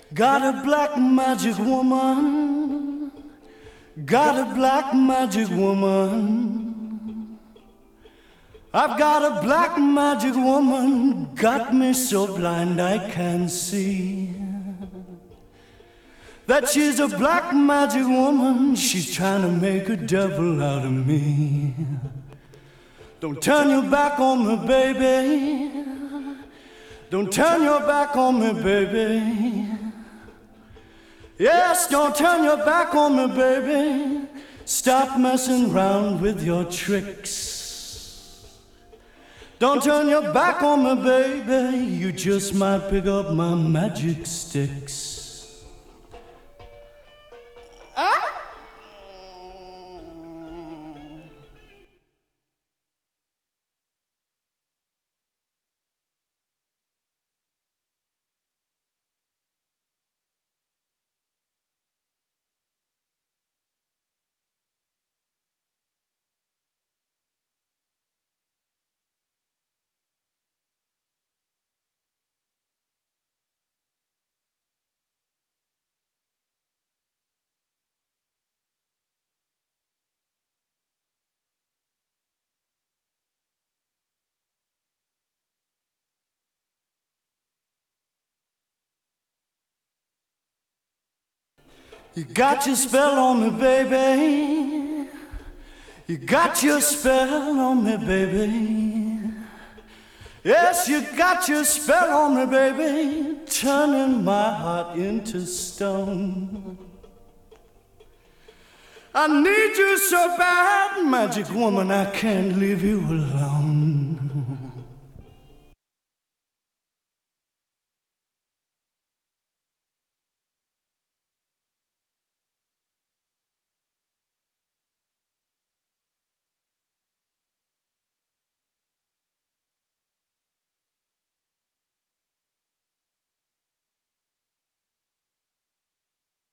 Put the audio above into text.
Got a black magic woman, got a black magic woman. I've got a black magic woman, got me so blind I can't see. That she's a black magic woman, she's trying to make a devil out of me. Don't turn your back on me, baby. Don't turn your back on me, baby. Yes, don't turn your back on me, baby. Stop messing around with your tricks. Don't turn your back on me, baby. You just might pick up my magic sticks. Ah! You got your spell on me, baby. You got your spell on me, baby. Yes, you got your spell on me, baby, turning my heart into stone. I need you so bad, magic woman, I can't leave you alone.